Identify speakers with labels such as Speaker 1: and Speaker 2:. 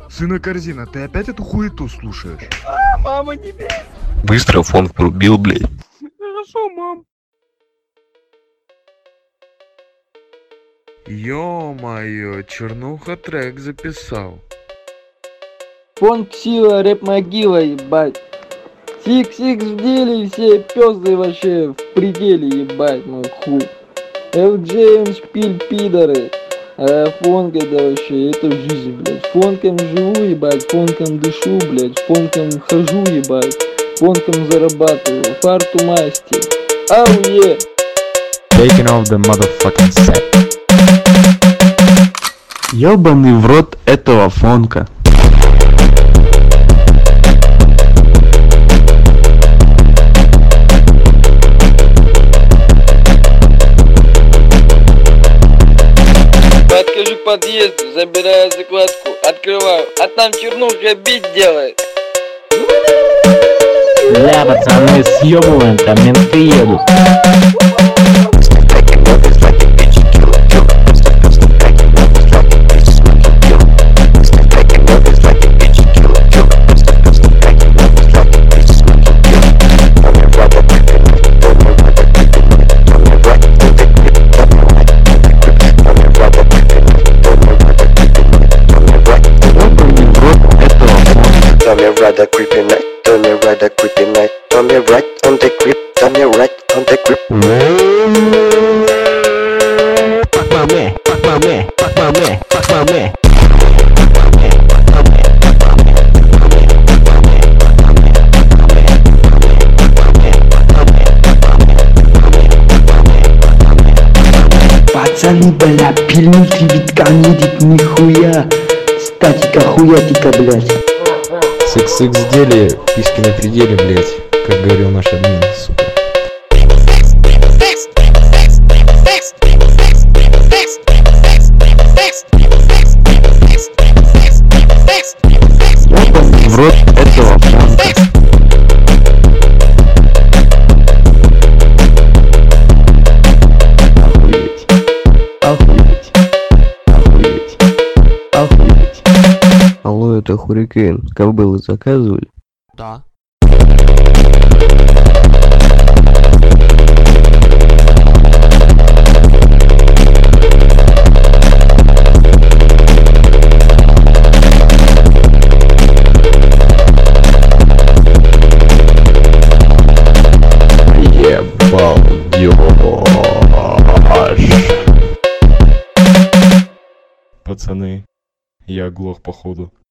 Speaker 1: Сына Корзина, ты опять эту хуету слушаешь?
Speaker 2: Мама, не бей.
Speaker 3: Быстро фон врубил, блядь.
Speaker 2: Хорошо, мам.
Speaker 1: Ё-моё, чернуха трек записал.
Speaker 4: Фон Ксила, рэп могила, ебать. Сикс в деле, все пёзы вообще в пределе, ебать, мой хуй. LJ шпиль пидоры. А фонк это вообще, это жизнь, блядь. Фонком живу, ебать, фонком дышу, блядь, фонком хожу, ебать, фонком зарабатываю, фарту масти. Ауе!
Speaker 5: Taking off the motherfucking set. Ёбаный в рот этого фонка.
Speaker 4: Подхожу к подъезду, забираю закладку, открываю, а там чернуха бит делает.
Speaker 6: Бля, пацаны, съебываем, там менты едут.
Speaker 3: Tell me right a creepy night, tell me right a creepy night, tell me right on the creep, tell me right on the creep.
Speaker 6: Fuck my man, fuck my man, fuck my man, fuck my man.
Speaker 7: Пацаны, бля, пильнути витка не едет нихуя. Статика хуятика, блядь.
Speaker 5: Секс деле, письки на пределе, блять, как говорил наш админ, сука. Ёбаный в рот этого фонка. Охуеть. Охуеть. Охуеть. Охуеть.
Speaker 3: Алло, это Хурикейн, кобылы заказывали?
Speaker 2: Да.
Speaker 5: Ебал, ёж. Пацаны, я оглох походу.